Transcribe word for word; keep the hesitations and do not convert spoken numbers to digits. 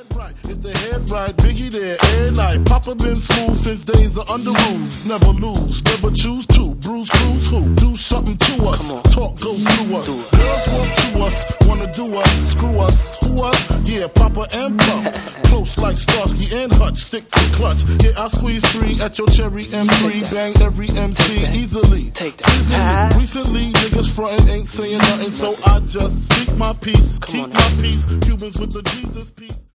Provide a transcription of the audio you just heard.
Right, if the head right, Biggie there, every night. Papa been smooth since days of under rules. Never lose, never choose to. Bruise, cruise, who? Do something to us. Talk, go through us. Girls want to us, wanna do us. Screw us, who us? Yeah, Papa and Pump. Close like Starsky and Hutch, stick to clutch. Yeah, I squeeze three at your cherry M three. Bang every M C easily. Take that. Easily. Recently, niggas frontin' ain't saying nothing, so I just speak my peace. Keep my peace. Cubans with the Jesus peace.